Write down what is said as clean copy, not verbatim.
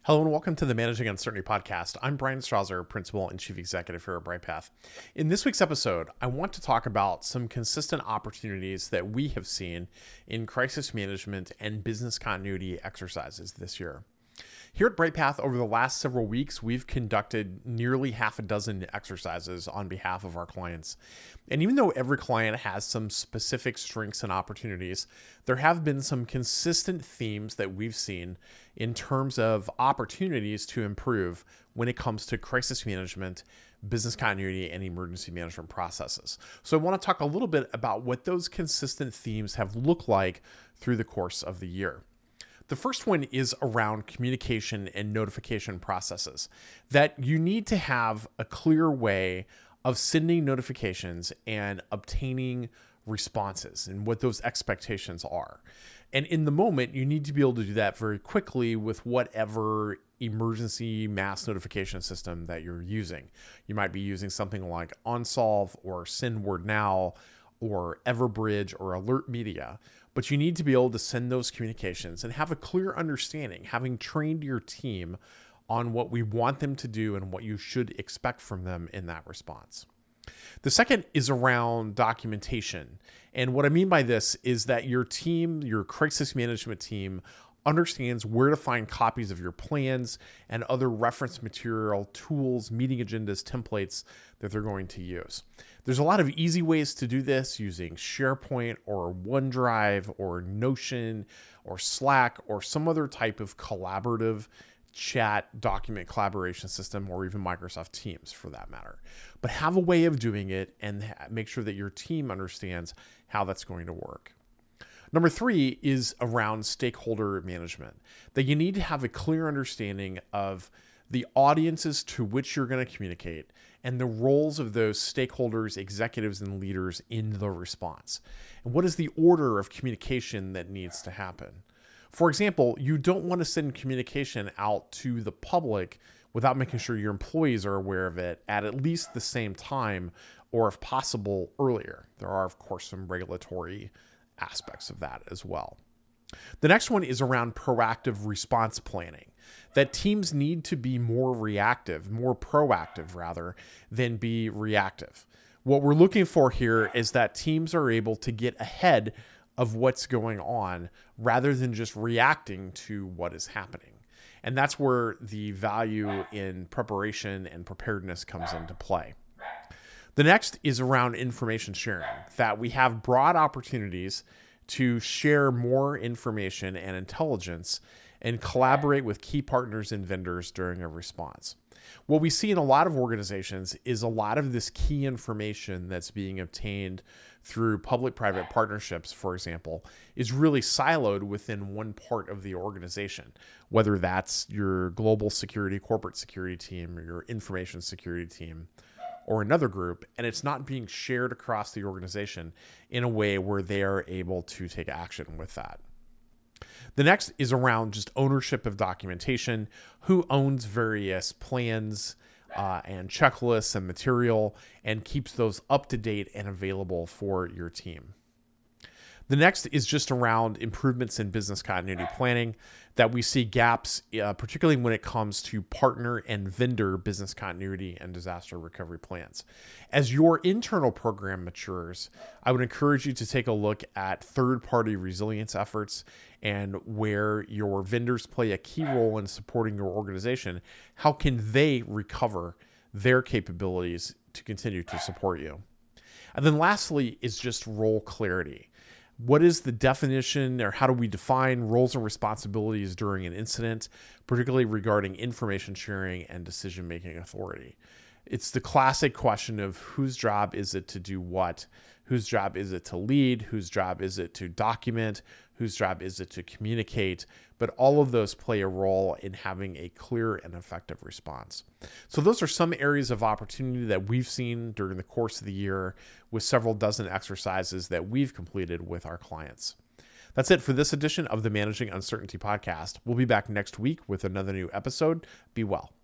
Hello and welcome to the Managing Uncertainty podcast. I'm Brian Strauser, Principal and Chief Executive here at BrightPath. In this week's episode, I want to talk about some consistent opportunities that we have seen in crisis management and business continuity exercises this year. Here at BrightPath, over the last several weeks, we've conducted nearly half a dozen exercises on behalf of our clients. And even though every client has some specific strengths and opportunities, there have been some consistent themes that we've seen in terms of opportunities to improve when it comes to crisis management, business continuity, and emergency management processes. So I want to talk a little bit about what those consistent themes have looked like through the course of the year. The first one is around communication and notification processes, that you need to have a clear way of sending notifications and obtaining responses and what those expectations are. And in the moment, you need to be able to do that very quickly with whatever emergency mass notification system that you're using. You might be using something like OnSolve or SendWordNow or Everbridge or Alert Media, but you need to be able to send those communications and have a clear understanding, having trained your team on what we want them to do and what you should expect from them in that response. The second is around documentation. And what I mean by this is that your team, your crisis management team, understands where to find copies of your plans and other reference material, tools, meeting agendas, templates that they're going to use. There's a lot of easy ways to do this using SharePoint or OneDrive or Notion or Slack or some other type of collaborative chat document collaboration system, or even Microsoft Teams for that matter. But have a way of doing it and make sure that your team understands how that's going to work. Number 3 is around stakeholder management, that you need to have a clear understanding of the audiences to which you're going to communicate and the roles of those stakeholders, executives, and leaders in the response. And what is the order of communication that needs to happen? For example, you don't want to send communication out to the public without making sure your employees are aware of it at least the same time, or if possible, earlier. There are, of course, some regulatory aspects of that as well. The next one is around proactive response planning, that teams need to be more proactive rather than be reactive. What we're looking for here is that teams are able to get ahead of what's going on rather than just reacting to what is happening. And that's where the value in preparation and preparedness comes into play. The next is around information sharing, that we have broad opportunities to share more information and intelligence and collaborate with key partners and vendors during a response. What we see in a lot of organizations is a lot of this key information that's being obtained through public-private partnerships, for example, is really siloed within one part of the organization, whether that's your global security, corporate security team, or your information security team, or another group, and it's not being shared across the organization in a way where they are able to take action with that. The next is around just ownership of documentation, who owns various plans and checklists and material and keeps those up to date and available for your team. The next is just around improvements in business continuity planning, that we see gaps, particularly when it comes to partner and vendor business continuity and disaster recovery plans. As your internal program matures, I would encourage you to take a look at third-party resilience efforts and where your vendors play a key role in supporting your organization. How can they recover their capabilities to continue to support you? And then lastly is just role clarity. What is the definition, or how do we define roles and responsibilities during an incident, particularly regarding information sharing and decision-making authority? It's the classic question of whose job is it to do what? Whose job is it to lead? Whose job is it to document? Whose job is it to communicate? But all of those play a role in having a clear and effective response. So those are some areas of opportunity that we've seen during the course of the year with several dozen exercises that we've completed with our clients. That's it for this edition of the Managing Uncertainty podcast. We'll be back next week with another new episode. Be well.